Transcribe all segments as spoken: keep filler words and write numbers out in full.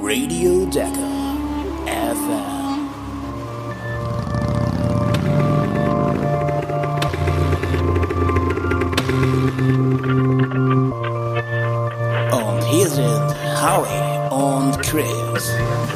Radio Dakar F M. Und hier sind Howie und Chris.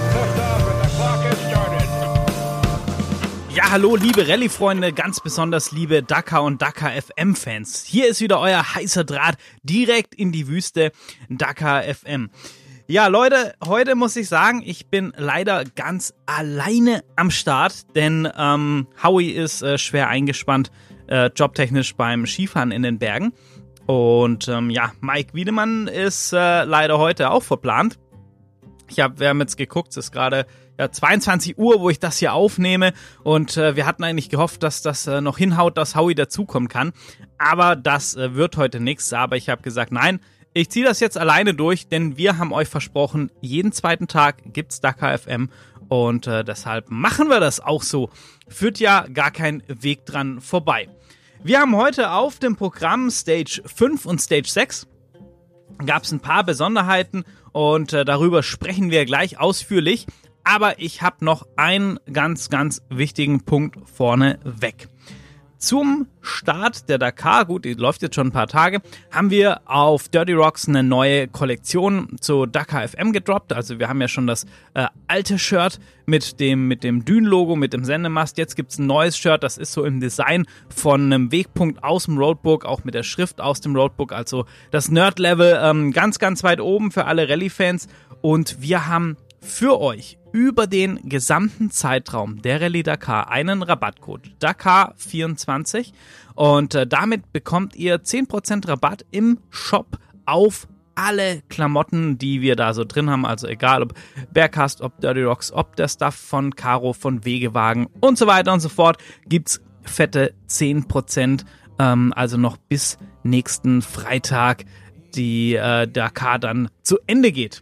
Ja, hallo liebe Rallye-Freunde, ganz besonders liebe Dakar und Dakar F M-Fans. Hier ist wieder euer heißer Draht direkt in die Wüste, Dakar F M. Ja, Leute, heute muss ich sagen, ich bin leider ganz alleine am Start, denn ähm, Howie ist äh, schwer eingespannt, äh, jobtechnisch beim Skifahren in den Bergen. Und ähm, ja, Mike Wiedemann ist äh, leider heute auch verplant. Ich hab, wir haben jetzt geguckt, es ist gerade ja, zweiundzwanzig Uhr, wo ich das hier aufnehme, und äh, wir hatten eigentlich gehofft, dass das äh, noch hinhaut, dass Howie dazukommen kann. Aber das äh, wird heute nichts. Aber ich habe gesagt, nein, ich ziehe das jetzt alleine durch, denn wir haben euch versprochen, jeden zweiten Tag gibt's Dakar F M, und äh, deshalb machen wir das auch so. Führt ja gar kein Weg dran vorbei. Wir haben heute auf dem Programm Stage fünf und Stage sechs. Gab es ein paar Besonderheiten, und äh, darüber sprechen wir gleich ausführlich. Aber ich habe noch einen ganz, ganz wichtigen Punkt vorne weg. Zum Start der Dakar, gut, die läuft jetzt schon ein paar Tage, haben wir auf Dirty Rocks eine neue Kollektion zu Dakar F M gedroppt. Also wir haben ja schon das äh, alte Shirt mit dem, mit dem Dün-Logo, mit dem Sendemast. Jetzt gibt's ein neues Shirt, das ist so im Design von einem Wegpunkt aus dem Roadbook, auch mit der Schrift aus dem Roadbook. Also das Nerd-Level ähm, ganz, ganz weit oben für alle Rallye-Fans. Und wir haben für euch über den gesamten Zeitraum der Rallye Dakar einen Rabattcode Dakar vierundzwanzig, und äh, damit bekommt ihr zehn Prozent Rabatt im Shop auf alle Klamotten, die wir da so drin haben, also egal ob Bearcast, ob Dirty Rocks, ob der Stuff von Caro, von Wegewagen und so weiter und so fort, gibt's fette zehn Prozent, ähm, also noch bis nächsten Freitag die äh, Dakar dann zu Ende geht.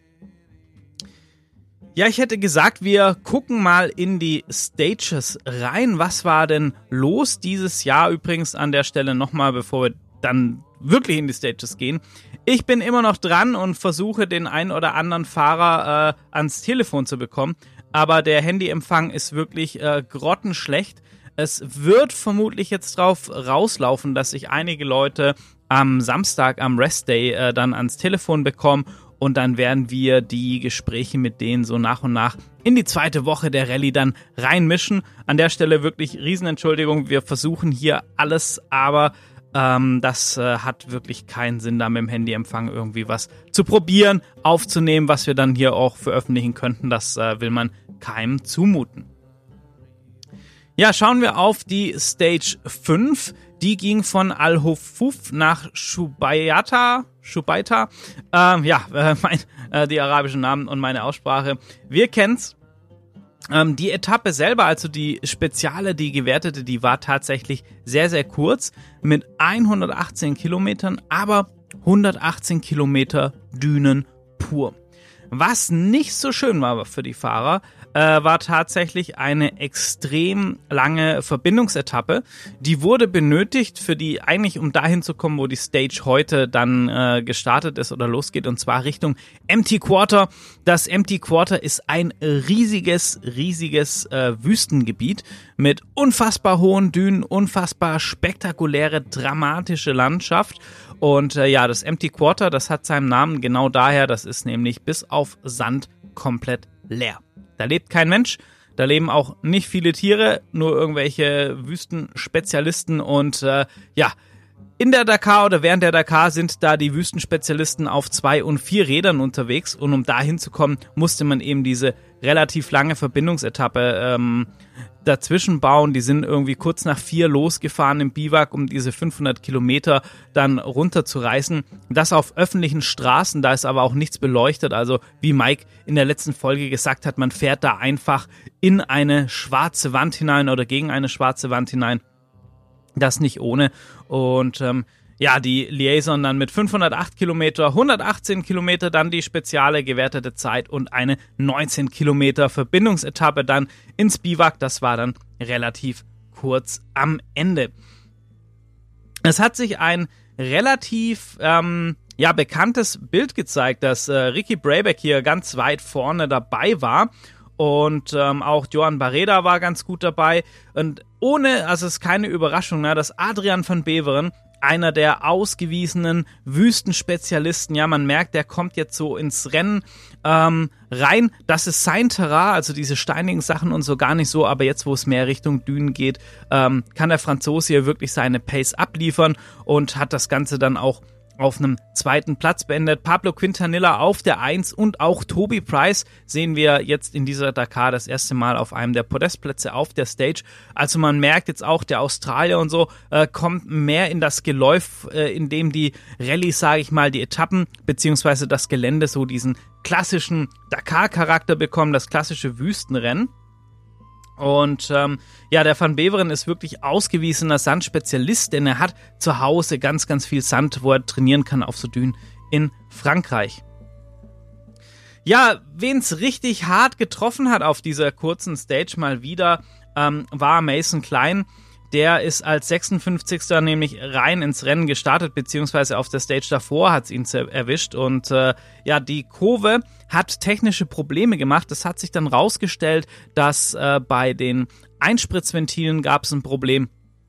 Ja, ich hätte gesagt, wir gucken mal in die Stages rein. Was war denn los dieses Jahr? Übrigens an der Stelle nochmal, bevor wir dann wirklich in die Stages gehen. Ich bin immer noch dran und versuche, den einen oder anderen Fahrer äh, ans Telefon zu bekommen. Aber der Handyempfang ist wirklich äh, grottenschlecht. Es wird vermutlich jetzt drauf rauslaufen, dass sich einige Leute am Samstag, am Restday, äh, dann ans Telefon bekommen. Und dann werden wir die Gespräche mit denen so nach und nach in die zweite Woche der Rallye dann reinmischen. An der Stelle wirklich Riesenentschuldigung. Wir versuchen hier alles, aber ähm, das äh, hat wirklich keinen Sinn, da mit dem Handyempfang irgendwie was zu probieren, aufzunehmen, was wir dann hier auch veröffentlichen könnten. Das äh, will man keinem zumuten. Ja, schauen wir auf die Stage fünf. Die ging von Al-Hufuf nach Shubayata. Shubaita. Ähm, ja, äh, mein, äh, die arabischen Namen und meine Aussprache. Wir kennen's. Ähm, die Etappe selber, also die Speziale, die gewertete, die war tatsächlich sehr, sehr kurz mit hundertachtzehn Kilometern, aber hundertachtzehn Kilometer Dünen pur. Was nicht so schön war für die Fahrer, äh, war tatsächlich eine extrem lange Verbindungsetappe. Die wurde benötigt für die, eigentlich um dahin zu kommen, wo die Stage heute dann äh, gestartet ist oder losgeht, und zwar Richtung Empty Quarter. Das Empty Quarter ist ein riesiges, riesiges äh, Wüstengebiet mit unfassbar hohen Dünen, unfassbar spektakuläre, dramatische Landschaft. Und äh, ja, das Empty Quarter, das hat seinen Namen genau daher, das ist nämlich bis auf Sand komplett leer. Da lebt kein Mensch, da leben auch nicht viele Tiere, nur irgendwelche Wüstenspezialisten, und äh, ja, in der Dakar oder während der Dakar sind da die Wüstenspezialisten auf zwei und vier Rädern unterwegs, und um da hinzukommen, musste man eben diese relativ lange Verbindungsetappe ähm, dazwischen bauen. Die sind irgendwie kurz nach vier losgefahren im Biwak, um diese fünfhundert Kilometer dann runterzureißen. Das auf öffentlichen Straßen, da ist aber auch nichts beleuchtet. Also wie Mike in der letzten Folge gesagt hat, man fährt da einfach in eine schwarze Wand hinein oder gegen eine schwarze Wand hinein. Das nicht ohne. Und ähm, ja, die Liaison dann mit fünfhundertacht Kilometer, hundertachtzehn Kilometer dann die spezielle gewertete Zeit und eine neunzehn Kilometer Verbindungsetappe dann ins Biwak. Das war dann relativ kurz am Ende. Es hat sich ein relativ ähm, ja, bekanntes Bild gezeigt, dass äh, Ricky Brabec hier ganz weit vorne dabei war. Und ähm, auch Johan Barreda war ganz gut dabei. Und ohne, also es ist keine Überraschung, ne, dass Adrian van Beveren, einer der ausgewiesenen Wüstenspezialisten, ja, man merkt, der kommt jetzt so ins Rennen ähm, rein. Das ist sein Terrain, also diese steinigen Sachen und so gar nicht so. Aber jetzt, wo es mehr Richtung Dünen geht, ähm, kann der Franzose hier wirklich seine Pace abliefern und hat das Ganze dann auch auf einem zweiten Platz beendet. Pablo Quintanilla auf der eins und auch Toby Price sehen wir jetzt in dieser Dakar das erste Mal auf einem der Podestplätze auf der Stage. Also man merkt jetzt auch, der Australier und so äh, kommt mehr in das Geläuf, äh, in dem die Rallyes, sage ich mal, die Etappen beziehungsweise das Gelände so diesen klassischen Dakar-Charakter bekommen, das klassische Wüstenrennen. Und ähm, ja, der Van Beveren ist wirklich ausgewiesener Sandspezialist, denn er hat zu Hause ganz, ganz viel Sand, wo er trainieren kann auf so Dünen in Frankreich. Ja, wen's richtig hart getroffen hat auf dieser kurzen Stage mal wieder, ähm, war Mason Klein. Der ist als sechsundfünfzigster nämlich rein ins Rennen gestartet, beziehungsweise auf der Stage davor hat es ihn erwischt. Und äh, ja, die Kurve hat technische Probleme gemacht. Es hat sich dann rausgestellt, dass äh, bei den Einspritzventilen gab es ein Problem.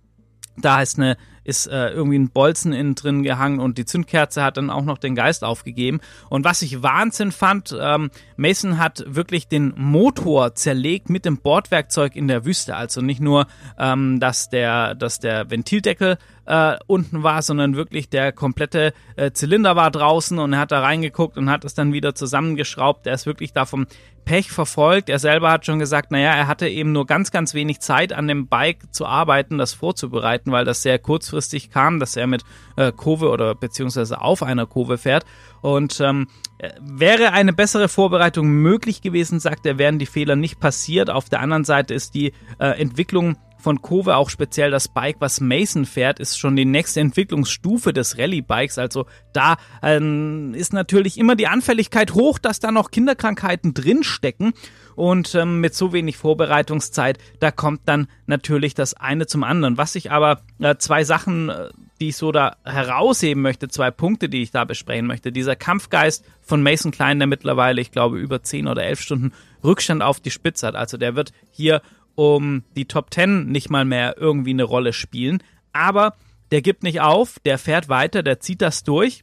Da ist eine ist äh, irgendwie ein Bolzen innen drin gehangen und die Zündkerze hat dann auch noch den Geist aufgegeben. Und was ich Wahnsinn fand, ähm, Mason hat wirklich den Motor zerlegt mit dem Bordwerkzeug in der Wüste. Also nicht nur, ähm, dass der, dass der Ventildeckel äh, unten war, sondern wirklich der komplette äh, Zylinder war draußen und er hat da reingeguckt und hat es dann wieder zusammengeschraubt. Er ist wirklich da vom Pech verfolgt. Er selber hat schon gesagt, naja, er hatte eben nur ganz, ganz wenig Zeit an dem Bike zu arbeiten, das vorzubereiten, weil das sehr kurzfristig kam, dass er mit äh, Kurve oder beziehungsweise auf einer Kurve fährt. Und ähm, wäre eine bessere Vorbereitung möglich gewesen, sagt er, wären die Fehler nicht passiert. Auf der anderen Seite ist die äh, Entwicklung von Kove, auch speziell das Bike, was Mason fährt, ist schon die nächste Entwicklungsstufe des Rallye-Bikes. Also da ähm, ist natürlich immer die Anfälligkeit hoch, dass da noch Kinderkrankheiten drinstecken. Und ähm, mit so wenig Vorbereitungszeit, da kommt dann natürlich das eine zum anderen. Was ich aber, äh, zwei Sachen, äh, die ich so da herausheben möchte, zwei Punkte, die ich da besprechen möchte. Dieser Kampfgeist von Mason Klein, der mittlerweile, ich glaube, über zehn oder elf Stunden Rückstand auf die Spitze hat. Also der wird hier um die Top Ten nicht mal mehr irgendwie eine Rolle spielen. Aber der gibt nicht auf, der fährt weiter, der zieht das durch.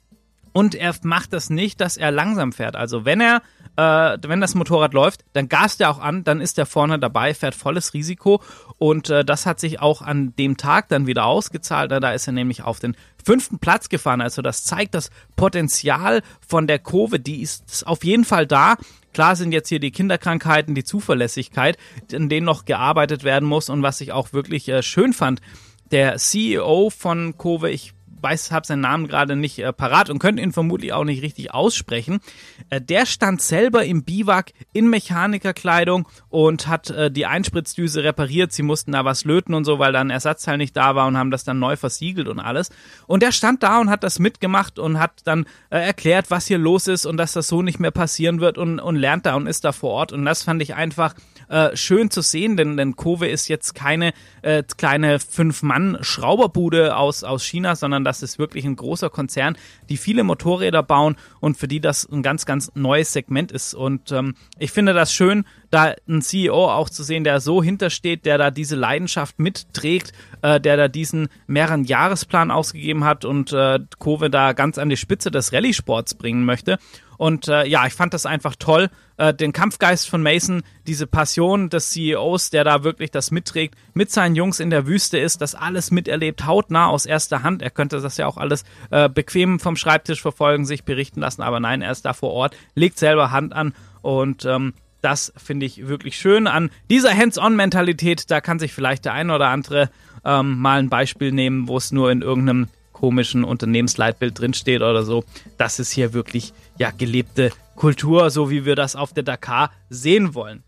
Und er macht das nicht, dass er langsam fährt. Also wenn er, äh, wenn das Motorrad läuft, dann gast er auch an, dann ist er vorne dabei, fährt volles Risiko. Und äh, das hat sich auch an dem Tag dann wieder ausgezahlt. Da ist er nämlich auf den fünften Platz gefahren. Also das zeigt das Potenzial von der Kurve, die ist auf jeden Fall da. Klar sind jetzt hier die Kinderkrankheiten, die Zuverlässigkeit, an denen noch gearbeitet werden muss. Und was ich auch wirklich äh, schön fand, der C E O von Kove, ich weiß, habe seinen Namen gerade nicht äh, parat und könnte ihn vermutlich auch nicht richtig aussprechen. Äh, der stand selber im Biwak in Mechanikerkleidung und hat äh, die Einspritzdüse repariert. Sie mussten da was löten und so, weil da ein Ersatzteil nicht da war und haben das dann neu versiegelt und alles. Und der stand da und hat das mitgemacht und hat dann äh, erklärt, was hier los ist und dass das so nicht mehr passieren wird und, und lernt da und ist da vor Ort. Und das fand ich einfach äh, schön zu sehen, denn, denn Kove ist jetzt keine äh, kleine Fünf-Mann-Schrauberbude aus, aus China, sondern das ist wirklich ein großer Konzern, die viele Motorräder bauen und für die das ein ganz, ganz neues Segment ist. Und ähm, ich finde das schön, da einen C E O auch zu sehen, der so hintersteht, der da diese Leidenschaft mitträgt, äh, der da diesen mehreren Jahresplan ausgegeben hat und äh, Kove da ganz an die Spitze des Rallye-Sports bringen möchte. Und äh, ja, ich fand das einfach toll, äh, den Kampfgeist von Mason, diese Passion des C E Os, der da wirklich das mitträgt, mit seinen Jungs in der Wüste ist, das alles miterlebt, hautnah aus erster Hand. Er könnte das ja auch alles äh, bequem vom Schreibtisch verfolgen, sich berichten lassen, aber nein, er ist da vor Ort, legt selber Hand an und ähm, das finde ich wirklich schön. An dieser Hands-on-Mentalität, da kann sich vielleicht der eine oder andere ähm, mal ein Beispiel nehmen, wo es nur in irgendeinem komischen Unternehmensleitbild drinsteht oder so. Das ist hier wirklich ja gelebte Kultur, so wie wir das auf der Dakar sehen wollen.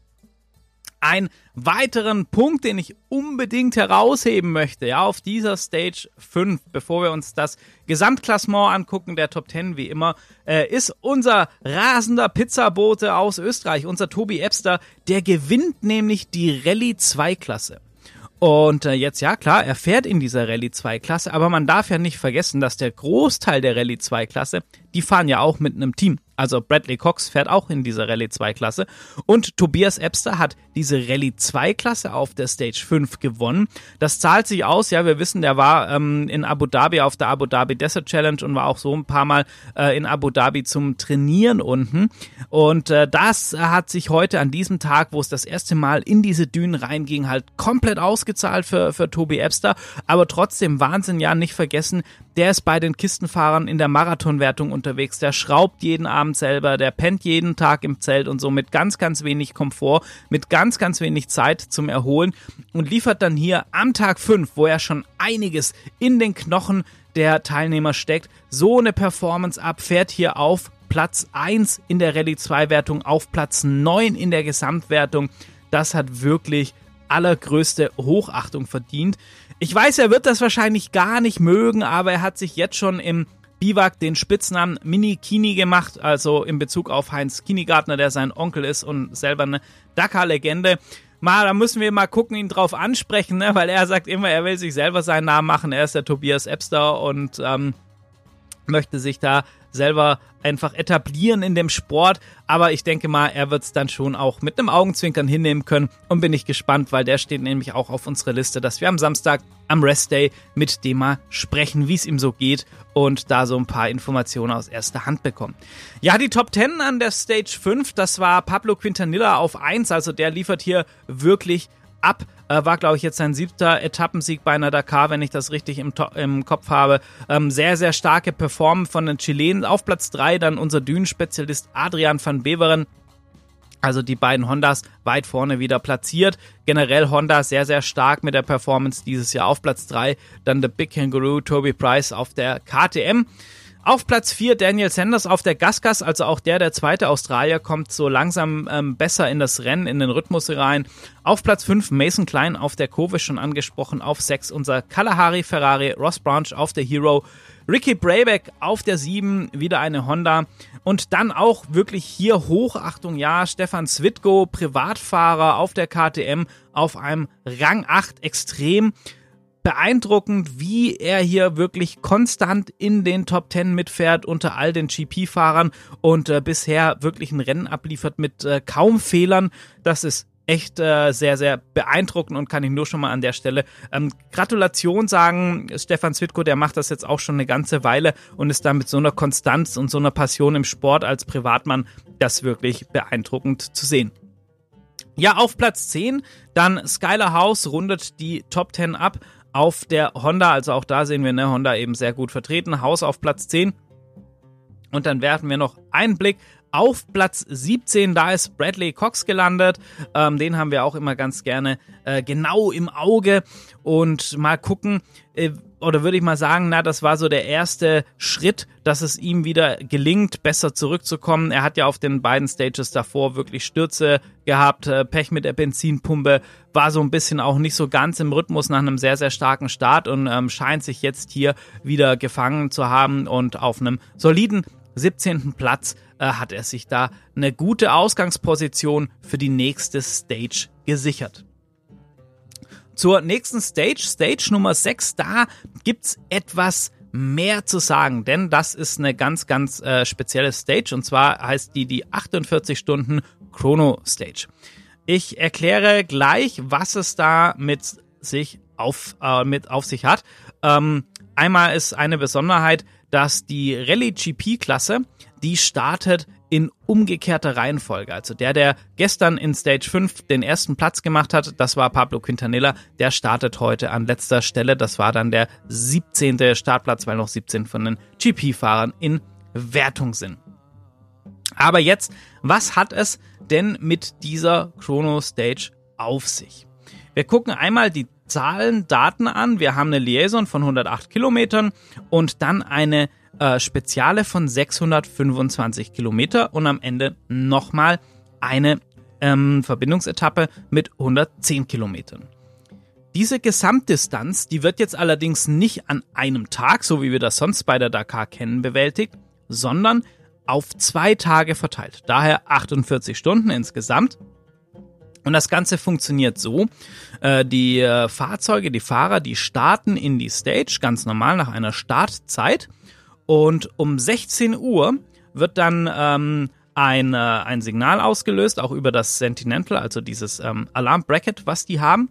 Ein weiteren Punkt, den ich unbedingt herausheben möchte, ja, auf dieser Stage fünf, bevor wir uns das Gesamtklassement angucken, der Top zehn wie immer, äh, ist unser rasender Pizzabote aus Österreich, unser Tobi Ebster, der gewinnt nämlich die Rallye zwei Klasse. Und äh, jetzt, ja klar, er fährt in dieser Rallye zwei Klasse, aber man darf ja nicht vergessen, dass der Großteil der Rallye zwei Klasse, die fahren ja auch mit einem Team. Also Bradley Cox fährt auch in dieser Rallye zwei Klasse und Tobias Ebster hat diese Rallye zwei Klasse auf der Stage fünf gewonnen. Das zahlt sich aus, ja, wir wissen, der war ähm, in Abu Dhabi auf der Abu Dhabi Desert Challenge und war auch so ein paar Mal äh, in Abu Dhabi zum Trainieren unten. Und äh, das hat sich heute an diesem Tag, wo es das erste Mal in diese Dünen reinging, halt komplett ausgezahlt für, für Tobi Ebster. Aber trotzdem Wahnsinn, ja, nicht vergessen, der ist bei den Kistenfahrern in der Marathonwertung unterwegs, der schraubt jeden Abend selber, der pennt jeden Tag im Zelt und so mit ganz, ganz wenig Komfort, mit ganz, ganz wenig Zeit zum Erholen und liefert dann hier am Tag fünf, wo ja schon einiges in den Knochen der Teilnehmer steckt, so eine Performance ab, fährt hier auf Platz eins in der Rallye zwei Wertung, auf Platz neun in der Gesamtwertung. Das hat wirklich allergrößte Hochachtung verdient. Ich weiß, er wird das wahrscheinlich gar nicht mögen, aber er hat sich jetzt schon im Biwak den Spitznamen Mini Kini gemacht, also in Bezug auf Heinz Kinigartner, der sein Onkel ist und selber eine Dakar-Legende. Mal, da müssen wir mal gucken, ihn drauf ansprechen, ne? Weil er sagt immer, er will sich selber seinen Namen machen. Er ist der Tobias Ebster und ähm, möchte sich da selber einfach etablieren in dem Sport, aber ich denke mal, er wird es dann schon auch mit einem Augenzwinkern hinnehmen können und bin ich gespannt, weil der steht nämlich auch auf unserer Liste, dass wir am Samstag am Rest Day mit dem mal sprechen, wie es ihm so geht und da so ein paar Informationen aus erster Hand bekommen. Ja, die Top zehn an der Stage fünf, das war Pablo Quintanilla auf eins, also der liefert hier wirklich ab, äh, war glaube ich jetzt sein siebter Etappensieg bei einer Dakar, wenn ich das richtig im, to- im Kopf habe. Ähm, sehr, sehr starke Performance von den Chilenen. Auf Platz drei dann unser Dünenspezialist Adrian van Beveren. Also die beiden Hondas weit vorne wieder platziert. Generell Honda sehr, sehr stark mit der Performance dieses Jahr auf Platz drei. Dann der Big Kangaroo Toby Price auf der K T M. Auf Platz vier Daniel Sanders auf der Gasgas, also auch der, der zweite Australier, kommt so langsam ähm, besser in das Rennen, in den Rhythmus rein. Auf Platz fünf Mason Klein auf der Kurve, schon angesprochen. Auf sechs unser Kalahari Ferrari, Ross Branch auf der Hero, Ricky Brayback auf der sieben, wieder eine Honda. Und dann auch wirklich hier Hochachtung, ja, Stefan Switko, Privatfahrer auf der K T M, auf einem Rang acht, extrem beeindruckend, wie er hier wirklich konstant in den Top zehn mitfährt unter all den G P-Fahrern und äh, bisher wirklich ein Rennen abliefert mit äh, kaum Fehlern. Das ist echt äh, sehr, sehr beeindruckend und kann ich nur schon mal an der Stelle ähm, Gratulation sagen. Stefan Switko, der macht das jetzt auch schon eine ganze Weile und ist da mit so einer Konstanz und so einer Passion im Sport als Privatmann, das wirklich beeindruckend zu sehen. Ja, auf Platz zehn, dann Skylar House rundet die Top zehn ab auf der Honda, also auch da sehen wir, ne, Honda eben sehr gut vertreten, House auf Platz zehn und dann werfen wir noch einen Blick auf Platz siebzehn, da ist Bradley Cox gelandet, ähm, den haben wir auch immer ganz gerne äh, genau im Auge und mal gucken, äh, oder würde ich mal sagen, na, das war so der erste Schritt, dass es ihm wieder gelingt, besser zurückzukommen. Er hat ja auf den beiden Stages davor wirklich Stürze gehabt, äh, Pech mit der Benzinpumpe, war so ein bisschen auch nicht so ganz im Rhythmus nach einem sehr, sehr starken Start und ähm, scheint sich jetzt hier wieder gefangen zu haben und auf einem soliden siebzehnten Platz äh, hat er sich da eine gute Ausgangsposition für die nächste Stage gesichert. Zur nächsten Stage, Stage Nummer sechs, da gibt's etwas mehr zu sagen, denn das ist eine ganz, ganz äh, spezielle Stage und zwar heißt die die achtundvierzig Stunden Chrono Stage. Ich erkläre gleich, was es da mit sich auf, äh, mit auf sich hat. Ähm, einmal ist eine Besonderheit, dass die Rallye G P-Klasse, die startet in umgekehrter Reihenfolge. Also der, der gestern in Stage fünf den ersten Platz gemacht hat, das war Pablo Quintanilla, der startet heute an letzter Stelle. Das war dann der siebzehnte Startplatz, weil noch siebzehn von den G P-Fahrern in Wertung sind. Aber jetzt, was hat es denn mit dieser Chrono Stage auf sich? Wir gucken einmal die Zahlen, Daten an. Wir haben eine Liaison von hundertacht Kilometern und dann eine äh, Speziale von sechshundertfünfundzwanzig Kilometer und am Ende nochmal eine ähm, Verbindungsetappe mit hundertzehn Kilometern. Diese Gesamtdistanz, die wird jetzt allerdings nicht an einem Tag, so wie wir das sonst bei der Dakar kennen, bewältigt, sondern auf zwei Tage verteilt. Daher achtundvierzig Stunden insgesamt. Und das Ganze funktioniert so, äh, die äh, Fahrzeuge, die Fahrer, die starten in die Stage, ganz normal nach einer Startzeit. Und um sechzehn Uhr wird dann ähm, ein, äh, ein Signal ausgelöst, auch über das Sentinel, also dieses ähm, Alarm-Bracket, was die haben.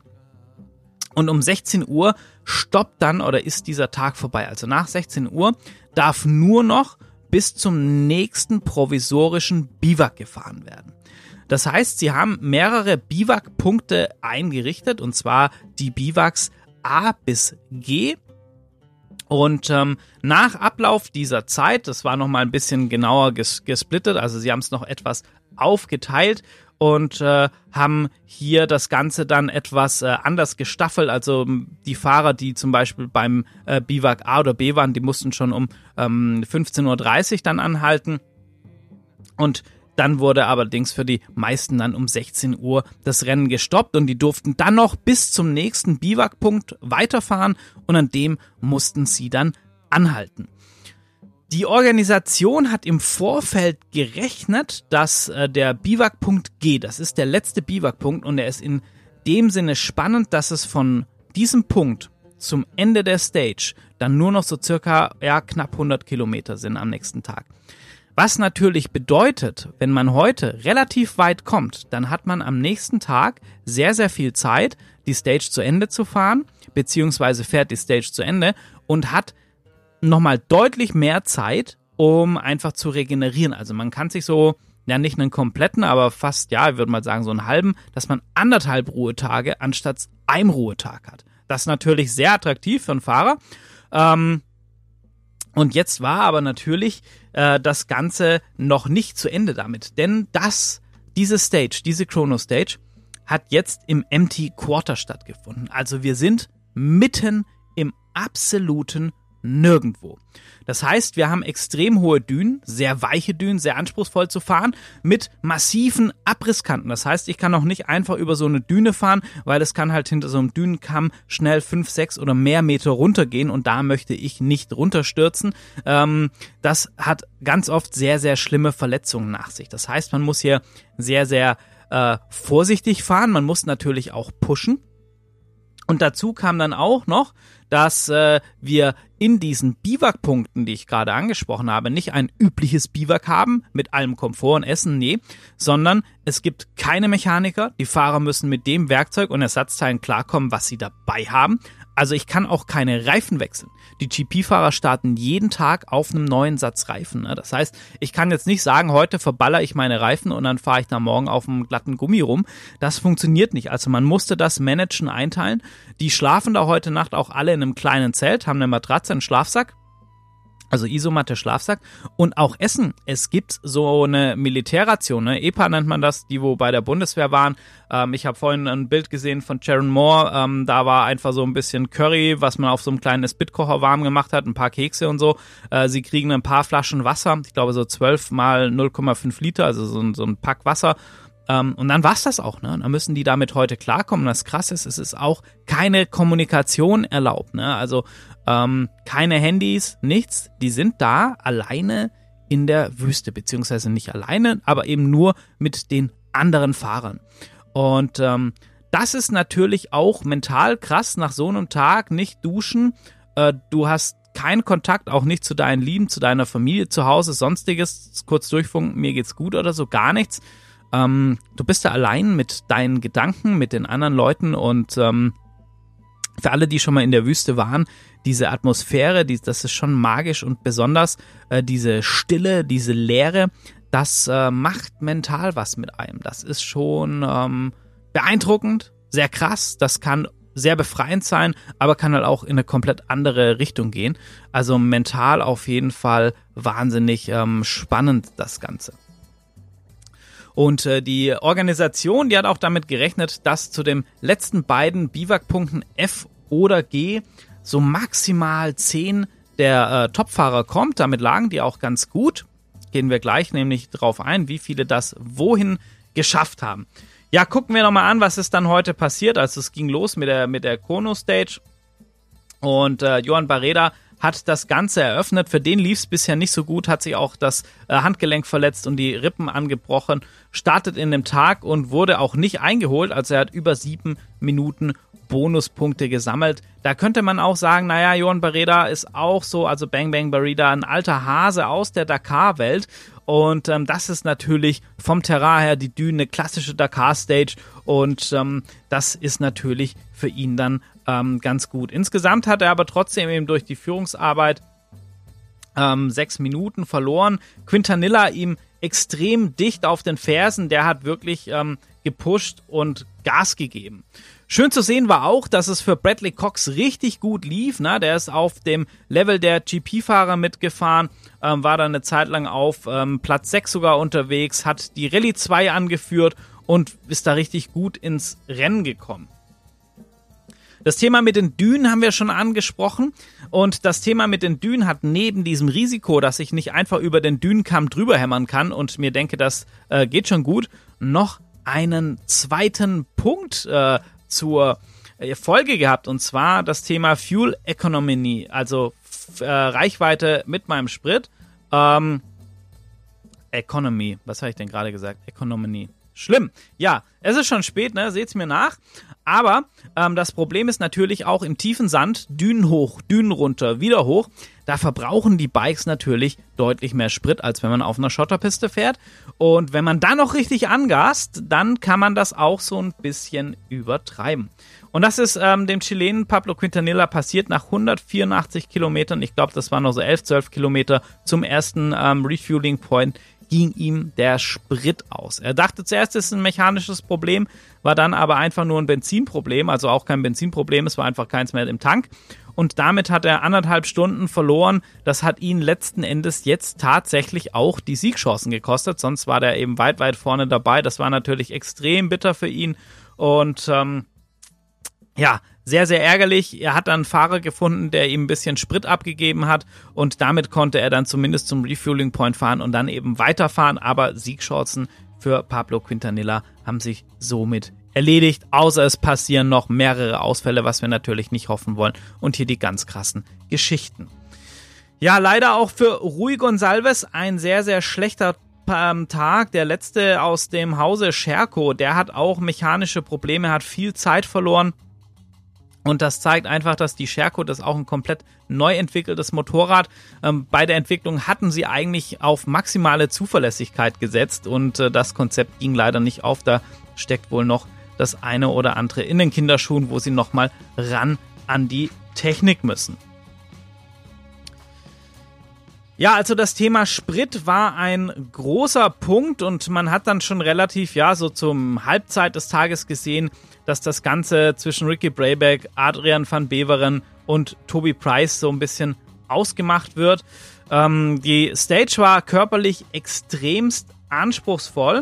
Und um sechzehn Uhr stoppt dann oder ist dieser Tag vorbei. Also nach sechzehn Uhr darf nur noch bis zum nächsten provisorischen Biwak gefahren werden. Das heißt, sie haben mehrere Biwak-Punkte eingerichtet, und zwar die Biwaks A bis G. Und ähm, nach Ablauf dieser Zeit, das war nochmal ein bisschen genauer ges- gesplittet, also sie haben es noch etwas aufgeteilt und äh, haben hier das Ganze dann etwas äh, anders gestaffelt. Also die Fahrer, die zum Beispiel beim äh, Biwak A oder B waren, die mussten schon um ähm, fünfzehn Uhr dreißig dann anhalten. Und dann wurde allerdings für die meisten dann um sechzehn Uhr das Rennen gestoppt und die durften dann noch bis zum nächsten Biwakpunkt weiterfahren und an dem mussten sie dann anhalten. Die Organisation hat im Vorfeld gerechnet, dass äh, der Biwakpunkt G, das ist der letzte Biwakpunkt und er ist in dem Sinne spannend, dass es von diesem Punkt zum Ende der Stage dann nur noch so circa ja, knapp hundert Kilometer sind am nächsten Tag. Was natürlich bedeutet, wenn man heute relativ weit kommt, dann hat man am nächsten Tag sehr, sehr viel Zeit, die Stage zu Ende zu fahren, beziehungsweise fährt die Stage zu Ende und hat nochmal deutlich mehr Zeit, um einfach zu regenerieren. Also man kann sich so, ja nicht einen kompletten, aber fast, ja, ich würde mal sagen so einen halben, dass man anderthalb Ruhetage anstatt einem Ruhetag hat. Das ist natürlich sehr attraktiv für einen Fahrer. Ähm, Und jetzt war aber natürlich äh, das Ganze noch nicht zu Ende damit, denn das, diese Stage, diese Chrono Stage hat jetzt im Empty Quarter stattgefunden. Also wir sind mitten im absoluten Nirgendwo. Das heißt, wir haben extrem hohe Dünen, sehr weiche Dünen, sehr anspruchsvoll zu fahren, mit massiven Abrisskanten. Das heißt, ich kann auch nicht einfach über so eine Düne fahren, weil es kann halt hinter so einem Dünenkamm schnell fünf, sechs oder mehr Meter runtergehen und da möchte ich nicht runterstürzen. Ähm, das hat ganz oft sehr, sehr schlimme Verletzungen nach sich. Das heißt, man muss hier sehr, sehr äh, vorsichtig fahren. Man muss natürlich auch pushen. Und dazu kam dann auch noch, dass äh, wir in diesen Biwakpunkten, die ich gerade angesprochen habe, nicht ein übliches Biwak haben mit allem Komfort und Essen, nee, sondern es gibt keine Mechaniker. Die Fahrer müssen mit dem Werkzeug und Ersatzteilen klarkommen, was sie dabei haben. Also ich kann auch keine Reifen wechseln. Die G P-Fahrer starten jeden Tag auf einem neuen Satz Reifen. Ne? Das heißt, ich kann jetzt nicht sagen, heute verballere ich meine Reifen und dann fahre ich da morgen auf einem glatten Gummi rum. Das funktioniert nicht. Also man musste das managen, einteilen. Die schlafen da heute Nacht auch alle in einem kleinen Zelt, haben eine Matratze, einen Schlafsack. Also Isomatte, Schlafsack und auch Essen. Es gibt so eine Militärration, ne? E P A nennt man das, die wo bei der Bundeswehr waren. Ähm, ich habe vorhin ein Bild gesehen von Sharon Moore, ähm, da war einfach so ein bisschen Curry, was man auf so einem kleinen Spitkocher warm gemacht hat, ein paar Kekse und so. Äh, sie kriegen ein paar Flaschen Wasser, ich glaube so zwölf mal null Komma fünf Liter, also so, so ein Pack Wasser. Um, und dann war's das auch, ne? Dann müssen die damit heute klarkommen. Das Krasse ist, es ist auch keine Kommunikation erlaubt, ne? Also ähm, keine Handys, nichts. Die sind da alleine in der Wüste, beziehungsweise nicht alleine, aber eben nur mit den anderen Fahrern. Und ähm, das ist natürlich auch mental krass, nach so einem Tag nicht duschen. Äh, du hast keinen Kontakt, auch nicht zu deinen Lieben, zu deiner Familie, zu Hause, sonstiges, kurz durchfunken, mir geht's gut oder so, gar nichts. Ähm, du bist da allein mit deinen Gedanken, mit den anderen Leuten und ähm, für alle, die schon mal in der Wüste waren, diese Atmosphäre, die, das ist schon magisch und besonders, äh, diese Stille, diese Leere, das äh, macht mental was mit einem. Das ist schon ähm, beeindruckend, sehr krass, das kann sehr befreiend sein, aber kann halt auch in eine komplett andere Richtung gehen. Also mental auf jeden Fall wahnsinnig ähm, spannend, das Ganze. Und äh, die Organisation, die hat auch damit gerechnet, dass zu den letzten beiden Biwakpunkten F oder G so maximal zehn der äh, Topfahrer kommt. Damit lagen die auch ganz gut. Gehen wir gleich nämlich drauf ein, wie viele das wohin geschafft haben. Ja, gucken wir nochmal an, was ist dann heute passiert. Also es ging los mit der, mit der Chrono Stage und äh, Johan Barreda hat das Ganze eröffnet. Für den lief es bisher nicht so gut, hat sich auch das äh, Handgelenk verletzt und die Rippen angebrochen, startet in dem Tag und wurde auch nicht eingeholt, also er hat über sieben Minuten Bonuspunkte gesammelt. Da könnte man auch sagen, naja, Johan Barreda ist auch so, also Bang Bang Barreda, ein alter Hase aus der Dakar-Welt. Und ähm, das ist natürlich vom Terrain her die Düne, eine klassische Dakar-Stage. Und ähm, das ist natürlich für ihn dann ähm, ganz gut. Insgesamt hat er aber trotzdem eben durch die Führungsarbeit ähm, sechs Minuten verloren. Quintanilla ihm extrem dicht auf den Fersen. Der hat wirklich ähm, gepusht und Gas gegeben. Schön zu sehen war auch, dass es für Bradley Cox richtig gut lief. Ne? Der ist auf dem Level der G P-Fahrer mitgefahren, ähm, war dann eine Zeit lang auf ähm, Platz sechs sogar unterwegs, hat die Rallye zwei angeführt und ist da richtig gut ins Rennen gekommen. Das Thema mit den Dünen haben wir schon angesprochen und das Thema mit den Dünen hat neben diesem Risiko, dass ich nicht einfach über den Dünenkamm drüber hämmern kann und mir denke, das äh, geht schon gut, noch einen zweiten Punkt äh, zur Folge gehabt, und zwar das Thema Fuel Economy, also f- äh, Reichweite mit meinem Sprit. Ähm, Economy, was habe ich denn gerade gesagt? Economy. Schlimm. Ja, es ist schon spät, ne? Seht's mir nach. Aber ähm, das Problem ist natürlich auch im tiefen Sand, Dünen hoch, Dünen runter, wieder hoch. Da verbrauchen die Bikes natürlich deutlich mehr Sprit, als wenn man auf einer Schotterpiste fährt. Und wenn man dann noch richtig angast, dann kann man das auch so ein bisschen übertreiben. Und das ist ähm, dem Chilenen Pablo Quintanilla passiert nach hundertvierundachtzig Kilometern. Ich glaube, das waren noch so elf, zwölf Kilometer zum ersten ähm, Refueling Point. Ging ihm der Sprit aus. Er dachte zuerst, es ist ein mechanisches Problem, war dann aber einfach nur ein Benzinproblem, also auch kein Benzinproblem, es war einfach keins mehr im Tank. Und damit hat er anderthalb Stunden verloren. Das hat ihn letzten Endes jetzt tatsächlich auch die Siegchancen gekostet, sonst war der eben weit, weit vorne dabei. Das war natürlich extrem bitter für ihn und ähm, ja, sehr, sehr ärgerlich. Er hat dann einen Fahrer gefunden, der ihm ein bisschen Sprit abgegeben hat und damit konnte er dann zumindest zum Refueling Point fahren und dann eben weiterfahren. Aber Siegchancen für Pablo Quintanilla haben sich somit erledigt, außer es passieren noch mehrere Ausfälle, was wir natürlich nicht hoffen wollen. Und hier die ganz krassen Geschichten. Ja, leider auch für Rui Gonçalves ein sehr, sehr schlechter Tag. Der letzte aus dem Hause Scherko, der hat auch mechanische Probleme, hat viel Zeit verloren. Und das zeigt einfach, dass die Scherko, das ist auch ein komplett neu entwickeltes Motorrad, ähm, bei der Entwicklung hatten sie eigentlich auf maximale Zuverlässigkeit gesetzt und äh, das Konzept ging leider nicht auf. Da steckt wohl noch das eine oder andere in den Kinderschuhen, wo sie nochmal ran an die Technik müssen. Ja, also das Thema Sprit war ein großer Punkt und man hat dann schon relativ, ja, so zum Halbzeit des Tages gesehen, dass das Ganze zwischen Ricky Brabec, Adrian van Beveren und Toby Price so ein bisschen ausgemacht wird. Ähm, die Stage war körperlich extremst anspruchsvoll,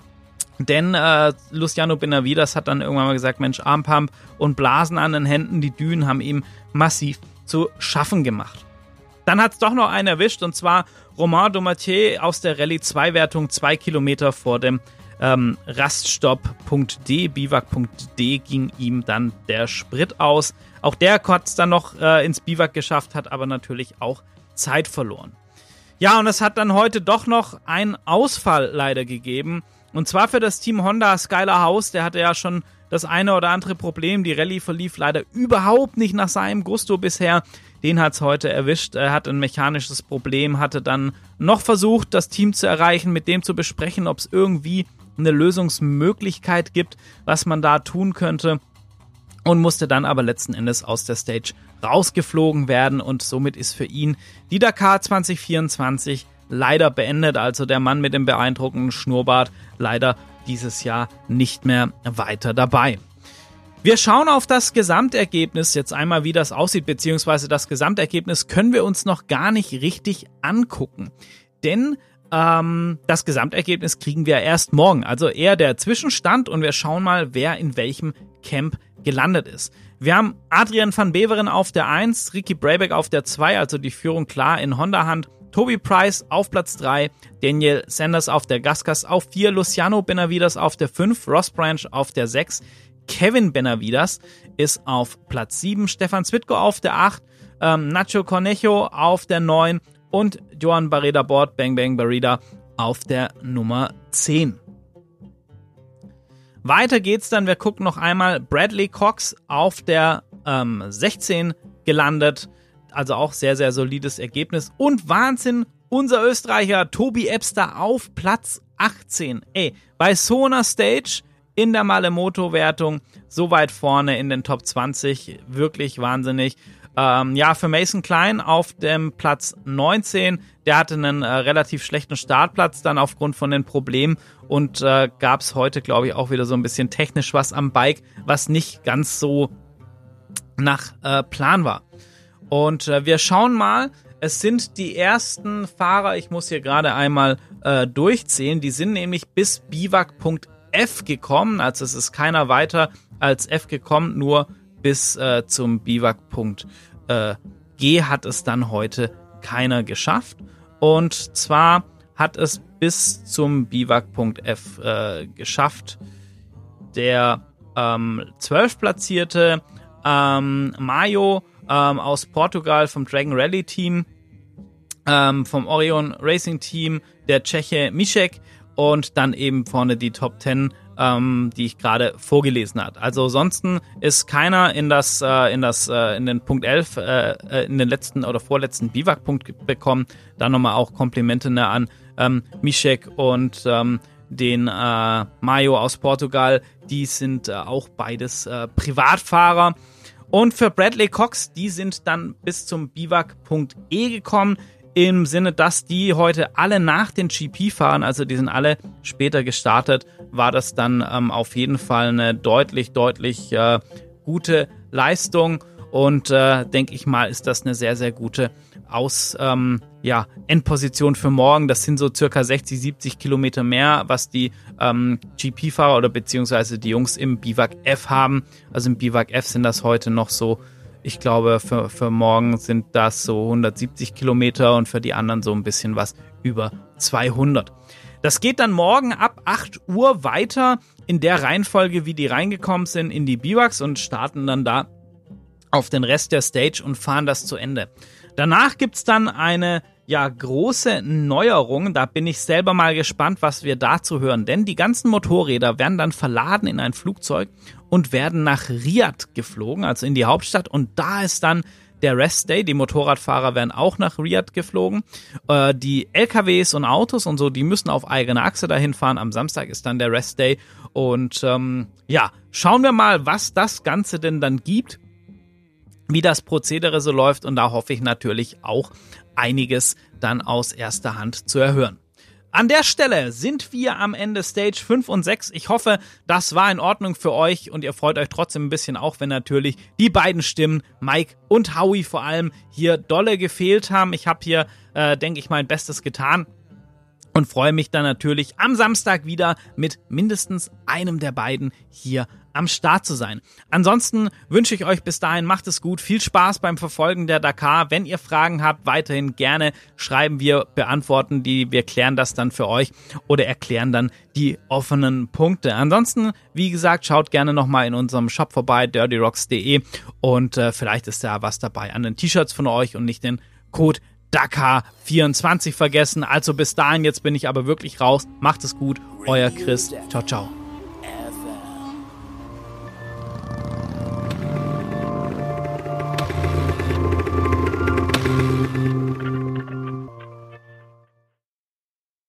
denn äh, Luciano Benavides hat dann irgendwann mal gesagt, Mensch, Armpump und Blasen an den Händen, die Dünen haben ihm massiv zu schaffen gemacht. Dann hat es doch noch einen erwischt, und zwar Romain Domatier aus der Rallye zwei Wertung, zwei Kilometer vor dem ähm, Raststopp.d, Biwak.d ging ihm dann der Sprit aus. Auch der hat es dann noch äh, ins Biwak geschafft, hat aber natürlich auch Zeit verloren. Ja, und es hat dann heute doch noch einen Ausfall leider gegeben, und zwar für das Team Honda Skylar House. Der hatte ja schon das eine oder andere Problem. Die Rallye verlief leider überhaupt nicht nach seinem Gusto bisher. Den hat es heute erwischt. Er hat ein mechanisches Problem, hatte dann noch versucht, das Team zu erreichen, mit dem zu besprechen, ob es irgendwie eine Lösungsmöglichkeit gibt, was man da tun könnte, und musste dann aber letzten Endes aus der Stage rausgeflogen werden, und somit ist für ihn die Dakar zwanzig vierundzwanzig leider beendet. Also der Mann mit dem beeindruckenden Schnurrbart leider dieses Jahr nicht mehr weiter dabei. Wir schauen auf das Gesamtergebnis jetzt einmal, wie das aussieht, beziehungsweise das Gesamtergebnis können wir uns noch gar nicht richtig angucken. Denn ähm, das Gesamtergebnis kriegen wir erst morgen, also eher der Zwischenstand, und wir schauen mal, wer in welchem Camp gelandet ist. Wir haben Adrian van Beveren auf der eins, Ricky Brabec auf der zwei, also die Führung klar in Honda-Hand, Toby Price auf Platz drei, Daniel Sanders auf der Gasgas auf vier, Luciano Benavides auf der fünf, Ross Branch auf der sechs, Kevin Benavides ist auf Platz sieben, Stefan Zwitko auf der acht, ähm, Nacho Cornejo auf der neun und Joan Barreda Bort, Bang Bang Barreda auf der Nummer zehn. Weiter geht's dann, wir gucken noch einmal, Bradley Cox auf der ähm, sechzehn gelandet, also auch sehr, sehr solides Ergebnis. Und Wahnsinn, unser Österreicher Tobi Ebster auf Platz achtzehn. Ey, bei so einer Stage in der Malemoto-Wertung so weit vorne in den Top zwanzig, wirklich wahnsinnig. Ähm, ja, für Mason Klein auf dem Platz neunzehn, der hatte einen äh, relativ schlechten Startplatz dann aufgrund von den Problemen und äh, gab es heute, glaube ich, auch wieder so ein bisschen technisch was am Bike, was nicht ganz so nach äh, Plan war. Und äh, wir schauen mal, es sind die ersten Fahrer, ich muss hier gerade einmal äh, durchzählen, die sind nämlich bis Biwak.F gekommen, also es ist keiner weiter als F gekommen, nur bis äh, zum Biwak.G hat es dann heute keiner geschafft. Und zwar hat es bis zum Biwak.F äh, geschafft der ähm, zwölf platzierte ähm, Mayo ähm, aus Portugal vom Dragon Rally Team, ähm, vom Orion Racing Team, der Tscheche Mišek und dann eben vorne die Top zehn, ähm, die ich gerade vorgelesen habe. Also ansonsten ist keiner in das äh, in das äh, in den Punkt elf äh, in den letzten oder vorletzten Biwak-Punkt bekommen. Dann nochmal auch Komplimente ne, an ähm, Mišek und ähm, den äh, Mayo aus Portugal. Die sind äh, auch beides äh, Privatfahrer. Und für Bradley Cox, die sind dann bis zum Biwak.E gekommen, im Sinne, dass die heute alle nach den G P fahren, also die sind alle später gestartet, war das dann ähm, auf jeden Fall eine deutlich, deutlich äh, gute Leistung und äh, denke ich mal, ist das eine sehr, sehr gute Aus, ähm, ja, Endposition für morgen. Das sind so circa sechzig, siebzig Kilometer mehr, was die ähm, G P-Fahrer oder beziehungsweise die Jungs im Biwak-F haben. Also im Biwak-F sind das heute noch so, ich glaube, für, für morgen sind das so hundertsiebzig Kilometer und für die anderen so ein bisschen was über zweihundert. Das geht dann morgen ab acht Uhr weiter in der Reihenfolge, wie die reingekommen sind in die Biwaks und starten dann da auf den Rest der Stage und fahren das zu Ende. Danach gibt's dann eine ja große Neuerung. Da bin ich selber mal gespannt, was wir dazu hören. Denn die ganzen Motorräder werden dann verladen in ein Flugzeug und werden nach Riyadh geflogen, also in die Hauptstadt. Und da ist dann der Rest Day. Die Motorradfahrer werden auch nach Riyadh geflogen. Äh, die L K Ws und Autos und so, die müssen auf eigener Achse dahin fahren. Am Samstag ist dann der Rest Day. Und ähm, ja, schauen wir mal, was das Ganze denn dann gibt, wie das Prozedere so läuft. Und da hoffe ich natürlich auch einiges dann aus erster Hand zu erhören. An der Stelle sind wir am Ende Stage fünf und sechs. Ich hoffe, das war in Ordnung für euch und ihr freut euch trotzdem ein bisschen, auch wenn natürlich die beiden Stimmen, Mike und Howie vor allem, hier dolle gefehlt haben. Ich habe hier, äh, denke ich, mein Bestes getan und freue mich dann natürlich am Samstag wieder mit mindestens einem der beiden hier am Start zu sein. Ansonsten wünsche ich euch bis dahin, macht es gut, viel Spaß beim Verfolgen der Dakar. Wenn ihr Fragen habt, weiterhin gerne schreiben, wir beantworten die, wir klären das dann für euch oder erklären dann die offenen Punkte. Ansonsten, wie gesagt, schaut gerne nochmal in unserem Shop vorbei, dirty rocks punkt de und äh, vielleicht ist da was dabei an den T-Shirts von euch und nicht den Code Dakar vierundzwanzig vergessen. Also bis dahin, jetzt bin ich aber wirklich raus. Macht es gut, euer Chris. Ciao, ciao.